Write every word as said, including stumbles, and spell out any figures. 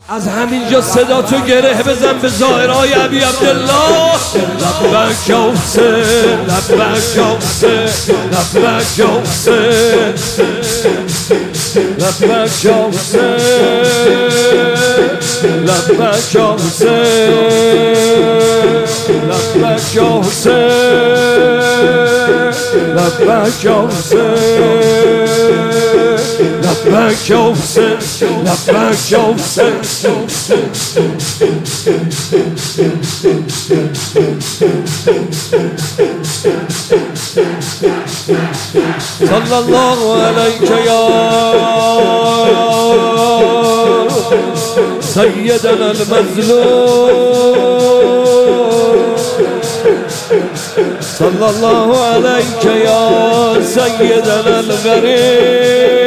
از همینجا صدا تو گره بزن به ظاهرهای ابی عبدالله. لبک یا حسین، لبک یا حسین، لبک یا حسین، لبک یا حسین، لبک یا حسین، لبک یا حسین، لبک یا حسین، لبک یا حسین، لبک یا حسین. صلی الله علیک یا سیدنا المظلوم، صلی الله علیک یا سیدنا الغریب.